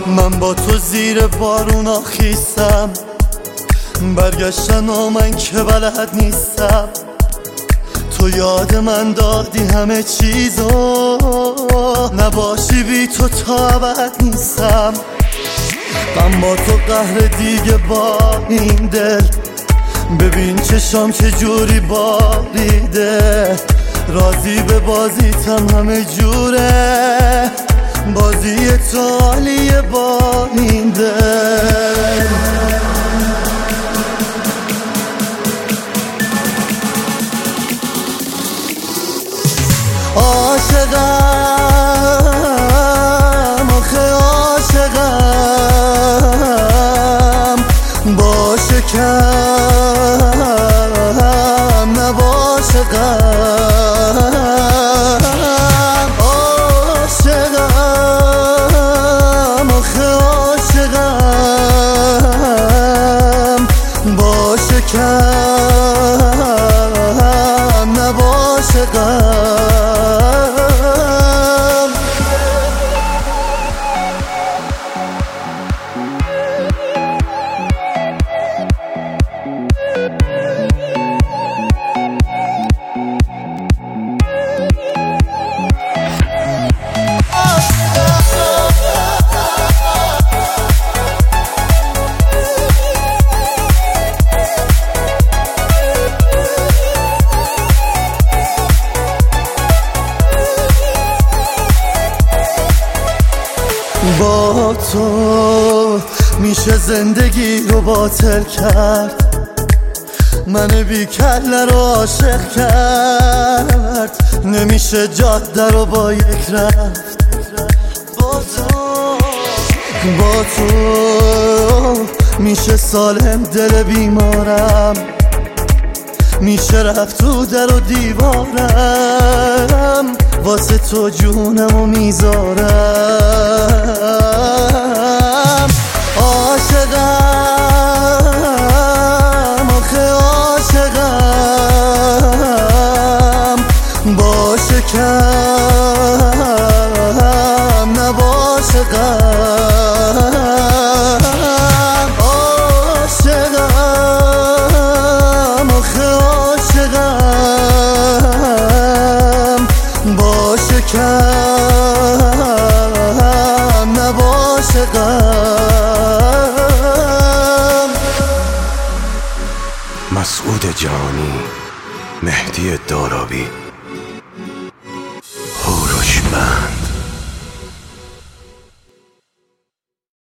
من با تو زیر بارونا خیستم، برگشتن و من که بلد نیستم. تو یاد من دادی همه چیزو، نباشی بی تو تا ابد نیستم. من با تو قهر دیگه با این دل، ببین چشام چه جوری باریده. راضی به بازیتم همه جوره، بازی تو عالیه با این دل. عاشقم آخه عاشقم، باشه کم نباشه غم. عاشقم آخه عاشقم، باشه کم نباشه غم. با تو میشه زندگی رو باطل کرد، من بی کله رو عاشق کرد. نمیشه جاده رو با یک رفت. با تو میشه سالم دل بیمارم، میشه رفت تو در و دیوارم. واسه تو جونمو میذارم. عاشقم آخه عاشقم، باشه کم نباشه غم. عاشقم آخه عاشقم، باشه کم نباشه غم. مسعود جانی، مهدی دارابی، هوروشمند.